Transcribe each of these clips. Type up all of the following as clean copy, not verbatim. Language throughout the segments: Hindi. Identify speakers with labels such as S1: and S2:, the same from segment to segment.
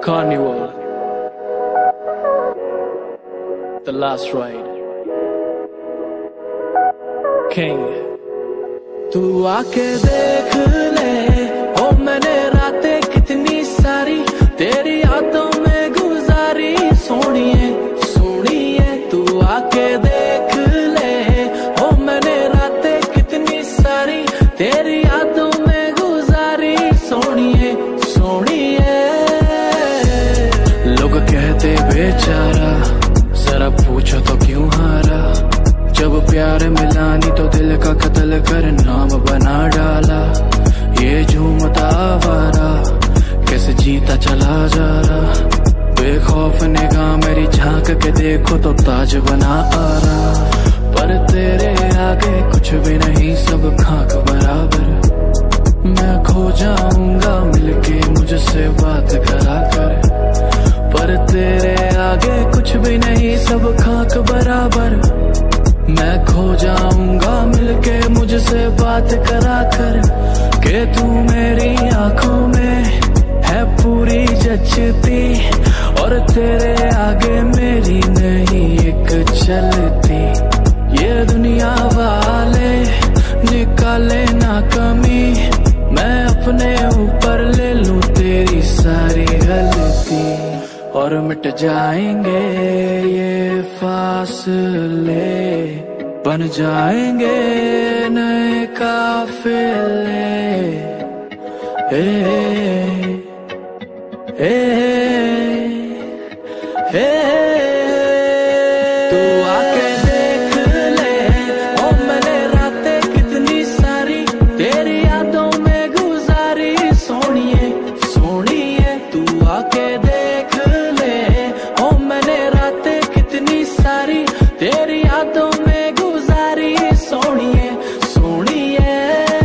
S1: Carnival, The Last Ride, King। तू आके देख ले ओ मैंने रातें कितनी सारी तेरी यादों में गुजारी, सोनिए सोनिए तू आके देख ले ओ मैंने रातें कितनी सारी तेरी यादों में गुजारी, सोनिए सोनिए। लोग कहते बेचारा, जरा पूछो तो क्यों हारा, जब प्यार मिला नहीं तो दिल का कत्ल कर नाम बना डाला। ये झूमता आवारा कैसे जीता चला जा रहा, बेखौफ निगाह मेरी झांक के देखो तो ताज बना आ रहा। पर तेरे आगे कुछ भी नहीं, सब खाक बराबर। मैं खो जाऊंगा मिलके मुझसे बात करा कर, पर तेरे आगे कुछ भी नहीं, सब खाक बराबर। मैं खो जाऊंगा मिलके मुझसे बात करा कर, के तू मेरी आंखों में है पूरी जचती, और तेरे आगे मेरी नहीं एक चलती। ये दुनिया वाले निकाले ना कमी, मैं अपने ऊपर ले लूं तेरी सारी गलती, और मिट जाएंगे ये फासले, बन जाएंगे नए काफिले। तू आके देख ले ओ मैंने रातें कितनी सारी तेरी यादों में गुजारी, सोनिए सोनिए तू आके देख ले ओ मैंने रातें कितनी सारी तेरी यादों में गुजारी, सोनिए सोनिए।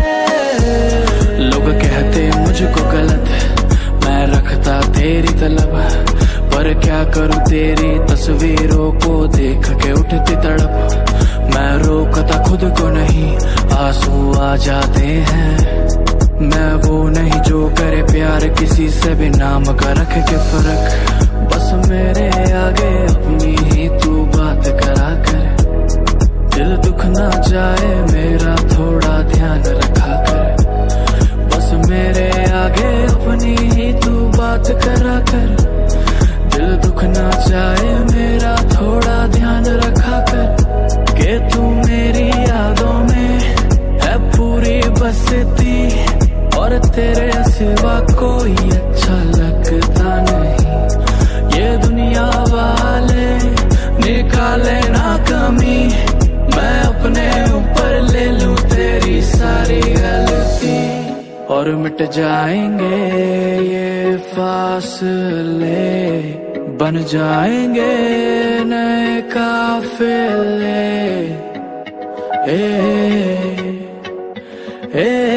S1: लोग कहते मुझको गलत, मैं रखता तेरी तलब, पर क्या करूं तेरी तस्वीरों को देख के उठती तड़प। मैं रोकता खुद को नहीं, आंसू आ जाते हैं। मैं वो नहीं जो करे प्यार किसी से भी नाम का रख के फर्क, बस मेरे आगे अपनी ही तू बात करा कर। दिल दुख ना जाए मेरा थोड़ा ध्यान रखा कर, बस मेरे आगे अपनी ही तू बात करा कर। दिल दुख ना जाए मेरा थोड़ा ध्यान रखा कर, के तू मेरी यादों में है पूरी बसती, और तेरे सिवा कोई अच्छा लगता नहीं। ये दुनिया वाले निकाले ना कमी, मैं अपने ऊपर ले लूं तेरी सारी गलती, और मिट जाएंगे ये फासले, बन जाएंगे नए काफिले।